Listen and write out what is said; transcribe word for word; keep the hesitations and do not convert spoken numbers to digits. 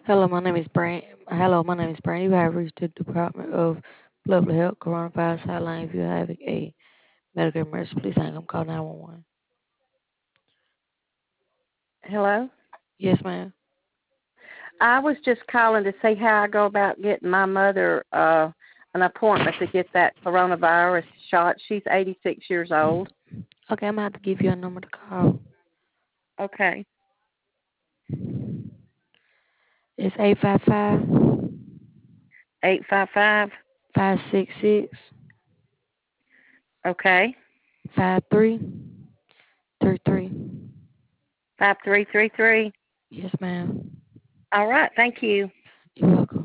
Hello, my name is Brand. Hello, my name is Brand. You have reached the Department of Public Health Coronavirus Hotline. If you're having a medical emergency, please hang up. Call nine one one. Hello? Yes, ma'am. I was just calling to see how I go about getting my mother uh an appointment to get that coronavirus shot. She's eighty-six years old. Okay, I'm gonna have to give you a number to call. Okay. It's eight five five eight five five. five six six Okay. five three three three. five three three three. Yes, ma'am. All right. Thank you. You're welcome.